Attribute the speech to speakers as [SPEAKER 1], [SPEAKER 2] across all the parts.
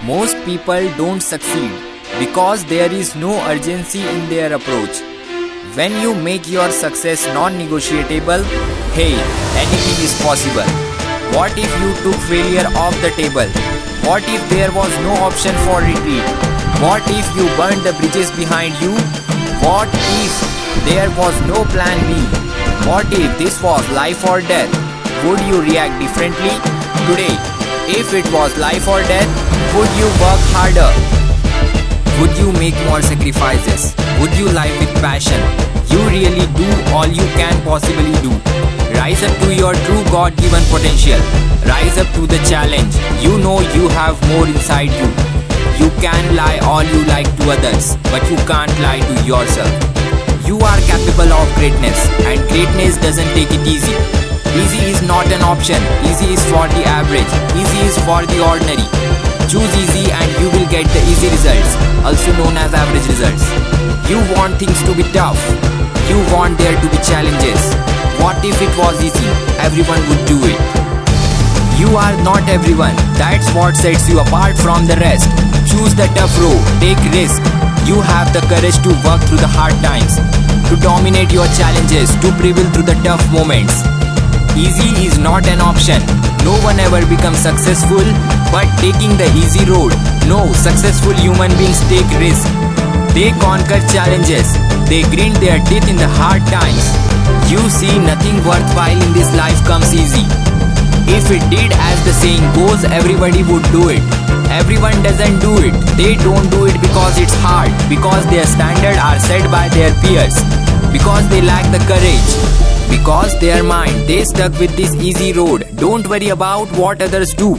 [SPEAKER 1] Most people don't succeed because there is no urgency in their approach. When you make your success non-negotiable, hey, anything is possible. What if you took failure off the table? What if there was no option for retreat? What if you burned the bridges behind you? What if there was no plan B? What if this was life or death? Would you react differently? Today, if it was life or death, would you work harder? Would you make more sacrifices? Would you live with passion? You really do all you can possibly do. Rise up to your true God-given potential. Rise up to the challenge. You know you have more inside you. You can lie all you like to others, but you can't lie to yourself. You are capable of greatness, and greatness doesn't take it easy. Easy is not an option. Easy is for the average. Easy is for the ordinary. Choose easy and you will get the easy results, also known as average results. You want things to be tough. You want there to be challenges. What if it was easy? Everyone would do it. You are not everyone. That's what sets you apart from the rest. Choose the tough road. Take risk. You have the courage to work through the hard times, to dominate your challenges, to prevail through the tough moments. Easy is not an option. No one ever becomes successful but taking the easy road. No, successful human beings take risks. They conquer challenges. They grind their teeth in the hard times. You see, nothing worthwhile in this life comes easy. If it did as the saying goes, everybody would do it. Everyone doesn't do it. They don't do it because it's hard, because their standards are set by their peers, because they lack the courage, because their mind, they stuck with this easy road. Don't worry about what others do.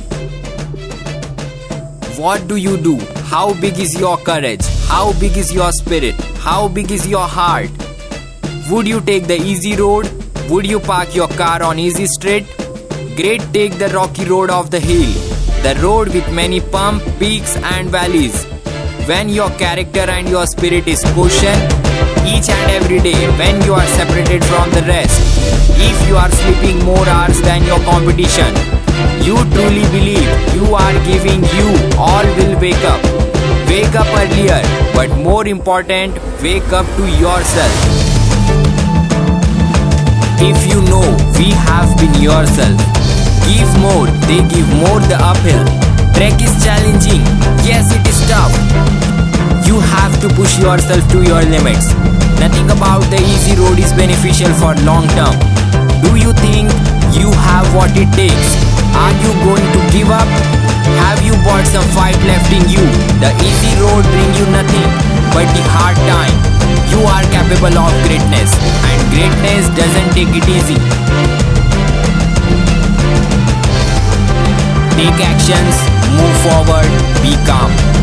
[SPEAKER 1] What do you do? How big is your courage? How big is your spirit? How big is your heart? Would you take the easy road? Would you park your car on easy street? Great, take the rocky road of the hill, the road with many bumps, peaks and valleys. When your character and your spirit is questioned, each and every day, when you are separated from the rest, if you are sleeping more hours than your competition, you truly believe you are giving, you all will wake up. Wake up earlier, but more important, wake up to yourself. If you know we have been yourself, give more, they give more the uphill. Trek is challenging, yes it is tough. You have to push yourself to your limits. Nothing about the easy road is beneficial for long term. Do you think you have what it takes? Are you going to give up? Have you got some fight left in you? The easy road brings you nothing but the hard time. You are capable of greatness, and greatness doesn't take it easy. Take actions, move forward, be calm.